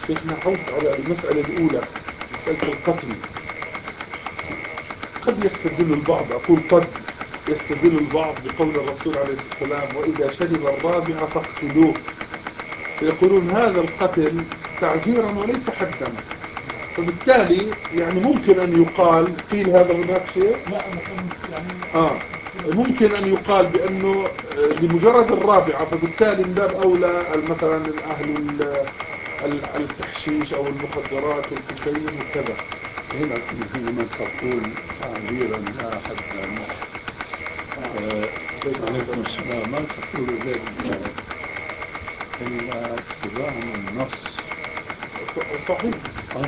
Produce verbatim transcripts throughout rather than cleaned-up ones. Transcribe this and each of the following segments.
شيخنا حوض على المسألة الأولى، مسألة القتل. قد يستدل البعض، أقول قد يستدل البعض بقول الرسول عليه الصلاة والسلام: وإذا شرب الرابع فاقتلوه. فيقولون هذا القتل تعزيرا وليس حدا، فبالتالي يعني ممكن أن يقال، قيل هذا هناك شيء، لا مثلا يعني آه ممكن أن يقال بأنه لمجرد الرابعة، فبالتالي من باب أولى مثلا الأهل التحشيش أو المخدرات والكوكايين وكذا. لكن حينما تقول تعبيرا لا حدا، عليكم السلام، ما تقول ذلك إلا اتباعا للنص. صحيح. أه؟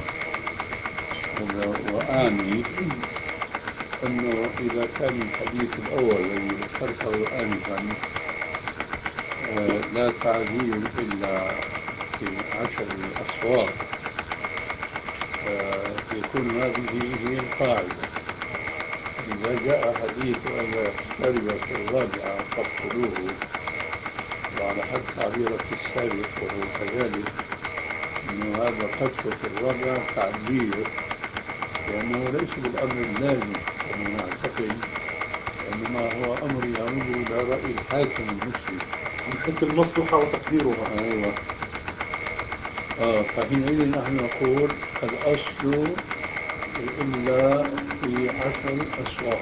وأعني أنه إذا كان الحديث الأول الذي ذكرته آنفا لا تعذير إلا في عشر الأصوات، يكون هذه هي القاعدة. إذا جاء حديث وإذا شرب في الرابعة فاقتلوه، وعلى حد تعبيرك السابق وهو كذلك، أنه هذا قتل في الرابعة تعبير، لأنه ليس بالأمر اللازم كما نعتقد، وإنما هو أمر يعود إلى رأي الحاكم المسلم من حيث المصلحة وتقديرها. أيوة. آه فحينئذ نحن نقول الأصل إلا في عشر أصوات.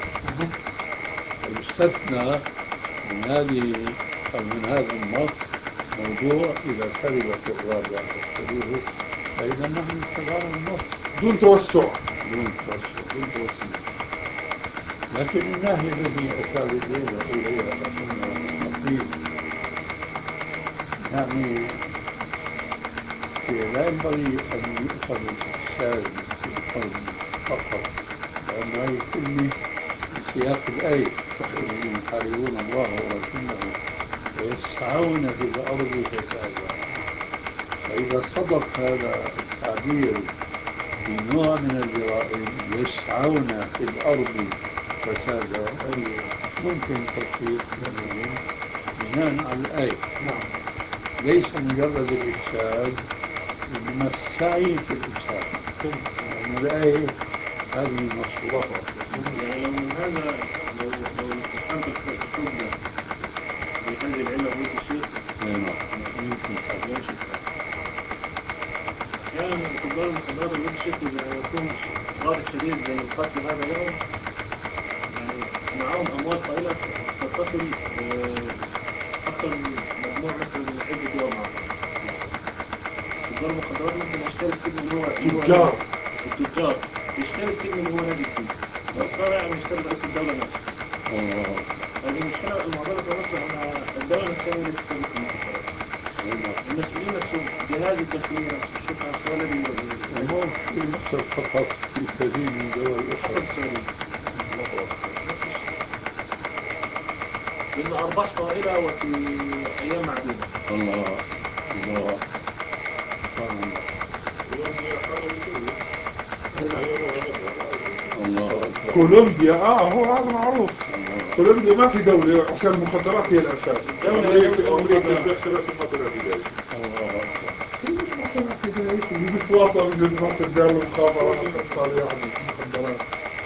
ويستثنى من هذه أو من هذا النص موضوع إذا شرب في الرابع فاقتلوه، فإذا نحن اتبعنا النص دون توسع. دون توسع دون توسع. لكن الناحية التي أشار إليها إليها أخونا لطيف، يعني لا ينبغي أن يؤخذ الإحسان في القول فقط، لأن هذه كلمة في سياق الآية: الذين يحاربون الله ورسوله ويسعون في الأرض فسادا. فإذا صدق هذا التعبير في نوع من الجرائم، يسعون في الأرض فسادا، ممكن تطبيق بناء على الآية. نعم. ليس مجرد الإفساد، إنما السعي في الإفساد، لأن الآية هذه مصروفة. يعني لو من هذا لو لو استفهمت الحكم ده بهذه العلة بيت الشيخ، نعم يمكن يمشي الحال. أحيانا تجار المخدرات اللي بيت الشيخ إذا يكون غاضب شديد زي القتل هذا لهم، يعني معهم أموال طائلة تتصل أكثر من مجموع مثلا من عدة دول مع بعض. تجار المخدرات ممكن يشتري السجن اللي هو تجار التجار يشتري السجن اللي هو نازل فيه، ويستطيع أن يشتري رئيس الدولة نفسه. هذه المشكلة المعضلة في مصر أن الدولة نفسها هي اللي تتفوق في المخدرات. المسؤولين نفسهم، جهاز الداخلية نفسه، الشرطة نفسها الذي وهو في مصر فقط، في كثير من دول حتى أخرى. في السعودية نفس الشيء، لأن أرباح طائلة وفي أيام معدودة. الله الله سبحان الله. كولومبيا اه هو هذا معروف. كولومبيا ما في دولة عشان المخدرات هي الأساس. أمريكا أمريكا بيخرب المخدرات في داعش. الله أكبر. كيف المخدرات في داعش اللي بيتواطأ بجزمات الدار والمخابرات صار يعني مخدرات.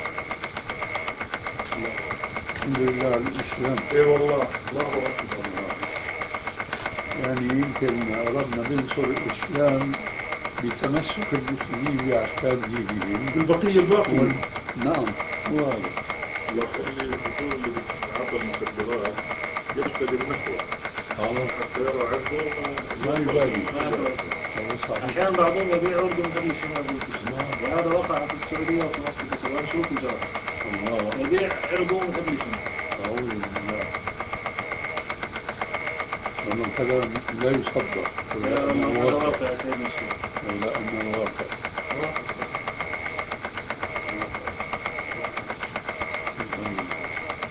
الحمد لله على الإسلام. اي والله الله أكبر. يعني يمكن أردنا ننصر الإسلام بتمسك المسلمين بأحكام دينهم بالبقية الباقية. نعم هو هذا. اللي الدكتور اللي بتتعاطى المخدرات يشتري النخوة حتى يرى عرضه ما يبالي. أحيانا بعضهم يبيع عرض من قبل الشمال بالكشف، وهذا وقع في السعودية وفي مصر كسوان شروط الجواب. يبيع عرضه من قبل الشمال. أعوذ بالله. ومن كذا لا يصدق ولا أنه هذا واقع. واقع يا سيدنا الشيخ. ولا أنه واقع.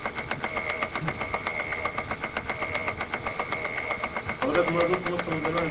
حضرتك ما زرت مصر من زمان؟